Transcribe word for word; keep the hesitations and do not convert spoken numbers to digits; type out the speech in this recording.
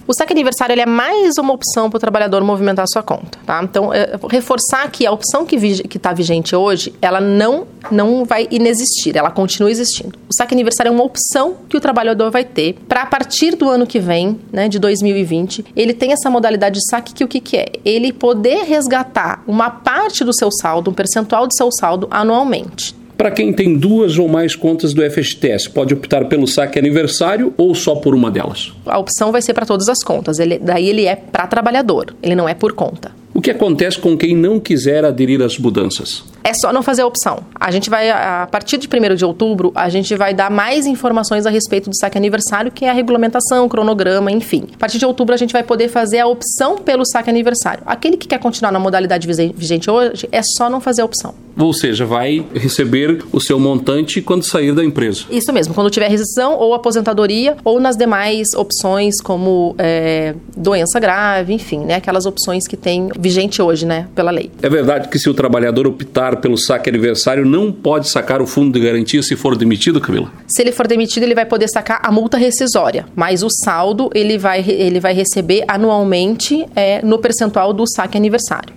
O saque aniversário ele é mais uma opção para o trabalhador movimentar a sua conta, tá? Então, é, reforçar que a opção que está vigente hoje, ela não, não vai inexistir, ela continua existindo. O saque aniversário é uma opção que o trabalhador vai ter para, a partir do ano que vem, né, de dois mil e vinte, ele tem essa modalidade de saque que o que, que é? Ele poder resgatar uma parte do seu saldo, um percentual do seu saldo anualmente. Para quem tem duas ou mais contas do F G T S, pode optar pelo saque aniversário ou só por uma delas? A opção vai ser para todas as contas, ele, daí ele é para trabalhador, ele não é por conta. O que acontece com quem não quiser aderir às mudanças? É só não fazer a opção. A gente vai, a partir de primeiro de outubro, a gente vai dar mais informações a respeito do saque aniversário, que é a regulamentação, cronograma, enfim. A partir de outubro, a gente vai poder fazer a opção pelo saque aniversário. Aquele que quer continuar na modalidade vigente hoje, é só não fazer a opção. Ou seja, vai receber o seu montante quando sair da empresa. Isso mesmo, quando tiver rescisão ou aposentadoria, ou nas demais opções como é, doença grave, enfim, né? Aquelas opções que tem vigente hoje, né, pela lei. É verdade que se o trabalhador optar pelo saque aniversário, não pode sacar o fundo de garantia se for demitido, Camila? Se ele for demitido, ele vai poder sacar a multa rescisória, mas o saldo ele vai, ele vai receber anualmente é, no percentual do saque aniversário.